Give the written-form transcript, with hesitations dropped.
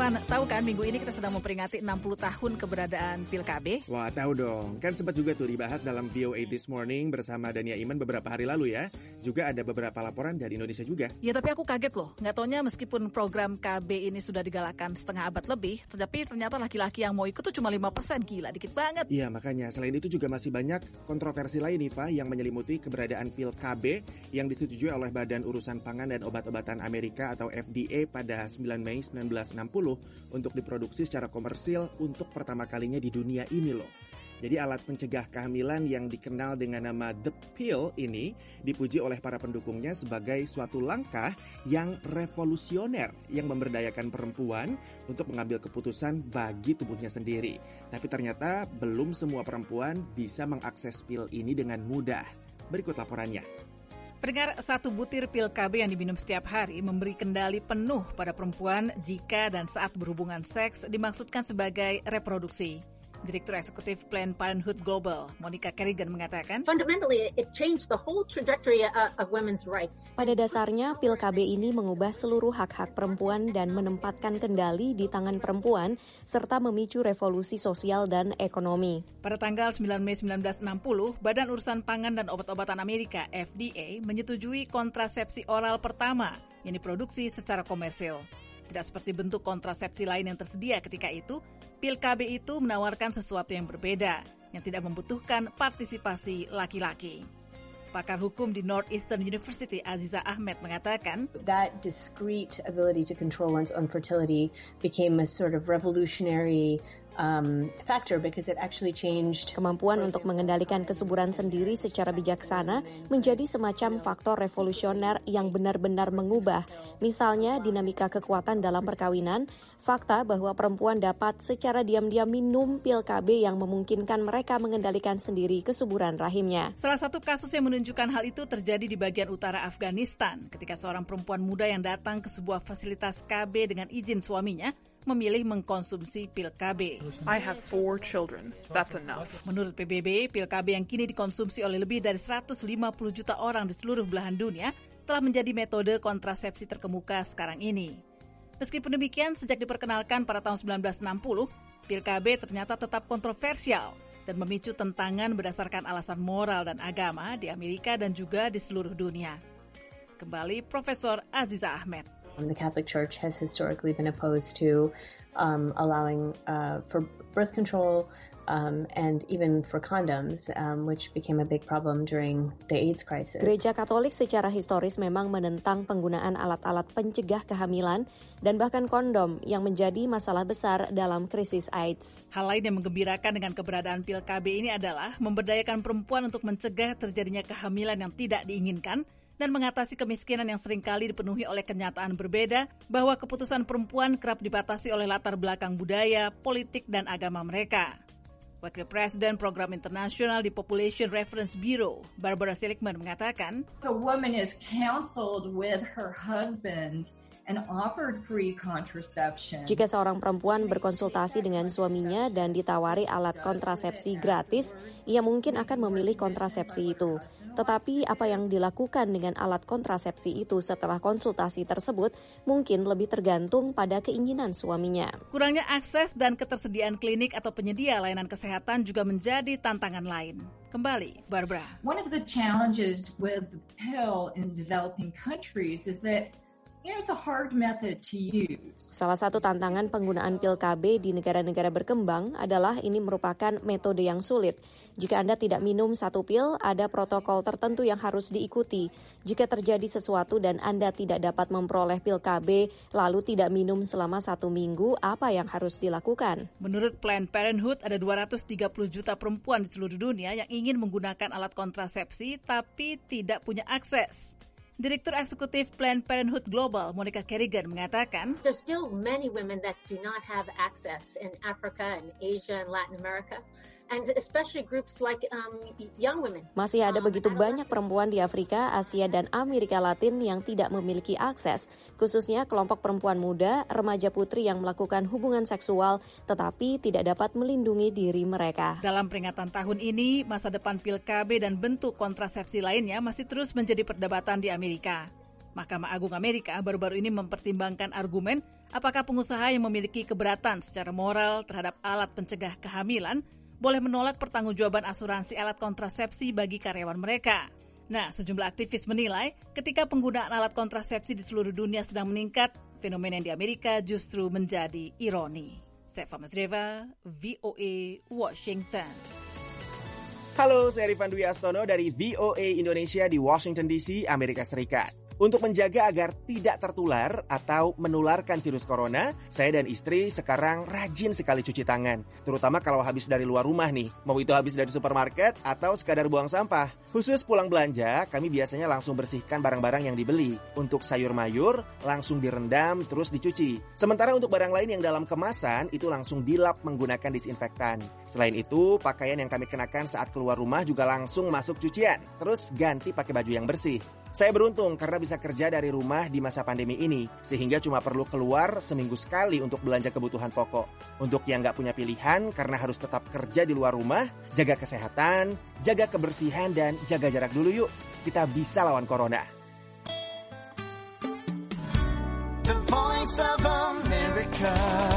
Irfan, tahu kan minggu ini kita sedang memperingati 60 tahun keberadaan pil KB? Wah, tahu dong. Kan sempat juga tuh dibahas dalam VOA This Morning bersama Dania Iman beberapa hari lalu ya. Juga ada beberapa laporan dari Indonesia juga. Ya, tapi aku kaget loh. Nggak taunya meskipun program KB ini sudah digalakan setengah abad lebih, tapi ternyata laki-laki yang mau ikut tuh cuma 5%. Gila, dikit banget. Iya, makanya selain itu juga masih banyak kontroversi lain nih, Pak, yang menyelimuti keberadaan pil KB yang disetujui oleh Badan Urusan Pangan dan Obat-obatan Amerika atau FDA pada 9 Mei 1960 untuk diproduksi secara komersil untuk pertama kalinya di dunia ini loh. Jadi alat pencegah kehamilan yang dikenal dengan nama The Pill ini dipuji oleh para pendukungnya sebagai suatu langkah yang revolusioner yang memberdayakan perempuan untuk mengambil keputusan bagi tubuhnya sendiri. Tapi ternyata belum semua perempuan bisa mengakses pil ini dengan mudah. Berikut laporannya. Pendengar, 1 butir pil KB yang diminum setiap hari memberi kendali penuh pada perempuan jika dan saat berhubungan seks dimaksudkan sebagai reproduksi. Direktur Eksekutif Planned Parenthood Global, Monica Kerrigan mengatakan, Fundamentally, it changed the whole trajectory of women's rights. Pada dasarnya, pil KB ini mengubah seluruh hak-hak perempuan dan menempatkan kendali di tangan perempuan, serta memicu revolusi sosial dan ekonomi. Pada tanggal 9 Mei 1960, Badan Urusan Pangan dan Obat-obatan Amerika, FDA, menyetujui kontrasepsi oral pertama yang diproduksi secara komersil. Tidak seperti bentuk kontrasepsi lain yang tersedia ketika itu, pil KB itu menawarkan sesuatu yang berbeda, yang tidak membutuhkan partisipasi laki-laki. Pakar hukum di Northeastern University, Aziza Ahmed, mengatakan, That discrete ability to control one's own fertility became a sort of revolutionary factor because it actually changed. Kemampuan untuk mengendalikan kesuburan sendiri secara bijaksana menjadi semacam faktor revolusioner yang benar-benar mengubah. Misalnya dinamika kekuatan dalam perkawinan, fakta bahwa perempuan dapat secara diam-diam minum pil KB yang memungkinkan mereka mengendalikan sendiri kesuburan rahimnya. Salah satu kasus yang menunjukkan hal itu terjadi di bagian utara Afghanistan ketika seorang perempuan muda yang datang ke sebuah fasilitas KB dengan izin suaminya memilih mengkonsumsi pil KB. I have 4 children. That's enough. Menurut PBB, pil KB yang kini dikonsumsi oleh lebih dari 150 juta orang di seluruh belahan dunia telah menjadi metode kontrasepsi terkemuka sekarang ini. Meskipun demikian, sejak diperkenalkan pada tahun 1960, pil KB ternyata tetap kontroversial dan memicu tentangan berdasarkan alasan moral dan agama di Amerika dan juga di seluruh dunia. Kembali Profesor Aziza Ahmed. The Catholic Church has historically been opposed to allowing for birth control and even for condoms, which became a big problem during the AIDS crisis. Gereja Katolik secara historis memang menentang penggunaan alat-alat pencegah kehamilan dan bahkan kondom yang menjadi masalah besar dalam krisis AIDS. Hal lain yang menggembirakan dengan keberadaan pil KB ini adalah memberdayakan perempuan untuk mencegah terjadinya kehamilan yang tidak diinginkan dan mengatasi kemiskinan yang seringkali dipenuhi oleh kenyataan berbeda bahwa keputusan perempuan kerap dibatasi oleh latar belakang budaya, politik, dan agama mereka. Wakil Presiden Program Internasional di Population Reference Bureau, Barbara Seligman, mengatakan, A woman is counseled with her husband and offered free contraception. Jika seorang perempuan berkonsultasi dengan suaminya dan ditawari alat kontrasepsi gratis, ia mungkin akan memilih kontrasepsi itu. Tetapi apa yang dilakukan dengan alat kontrasepsi itu setelah konsultasi tersebut mungkin lebih tergantung pada keinginan suaminya. Kurangnya akses dan ketersediaan klinik atau penyedia layanan kesehatan juga menjadi tantangan lain. Kembali, Barbara. One of the challenges with the pill in developing countries is that it's a hard method to use. Salah satu tantangan penggunaan pil KB di negara-negara berkembang adalah ini merupakan metode yang sulit. Jika Anda tidak minum satu pil, ada protokol tertentu yang harus diikuti. Jika terjadi sesuatu dan Anda tidak dapat memperoleh pil KB, lalu tidak minum selama 1 minggu, apa yang harus dilakukan? Menurut Planned Parenthood, ada 230 juta perempuan di seluruh dunia yang ingin menggunakan alat kontrasepsi tapi tidak punya akses. Direktur Eksekutif Planned Parenthood Global, Monica Kerrigan, mengatakan, There's still many women that do not have access in Africa and Asia and Latin America. And especially groups like young women. Masih ada begitu banyak perempuan di Afrika, Asia, dan Amerika Latin yang tidak memiliki akses, khususnya kelompok perempuan muda, remaja putri yang melakukan hubungan seksual tetapi tidak dapat melindungi diri mereka. Dalam peringatan tahun ini, masa depan pil KB dan bentuk kontrasepsi lainnya masih terus menjadi perdebatan di Amerika. Mahkamah Agung Amerika baru-baru ini mempertimbangkan argumen apakah pengusaha yang memiliki keberatan secara moral terhadap alat pencegah kehamilan boleh menolak pertanggungjawaban asuransi alat kontrasepsi bagi karyawan mereka. Nah, sejumlah aktivis menilai ketika penggunaan alat kontrasepsi di seluruh dunia sedang meningkat, fenomena yang di Amerika justru menjadi ironi. Seva Masreva, VOA, Washington. Halo, saya Rifan Dwi Astono dari VOA Indonesia di Washington DC, Amerika Serikat. Untuk menjaga agar tidak tertular atau menularkan virus corona, saya dan istri sekarang rajin sekali cuci tangan. Terutama kalau habis dari luar rumah nih, mau itu habis dari supermarket atau sekadar buang sampah. Khusus pulang belanja, kami biasanya langsung bersihkan barang-barang yang dibeli. Untuk sayur mayur, langsung direndam terus dicuci. Sementara untuk barang lain yang dalam kemasan, itu langsung dilap menggunakan disinfektan. Selain itu, pakaian yang kami kenakan saat keluar rumah juga langsung masuk cucian. Terus ganti pakai baju yang bersih. Saya beruntung karena bisa kerja dari rumah di masa pandemi ini, sehingga cuma perlu keluar seminggu sekali untuk belanja kebutuhan pokok. Untuk yang nggak punya pilihan karena harus tetap kerja di luar rumah, jaga kesehatan, jaga kebersihan, dan jaga jarak dulu yuk. Kita bisa lawan corona. The Voice of America.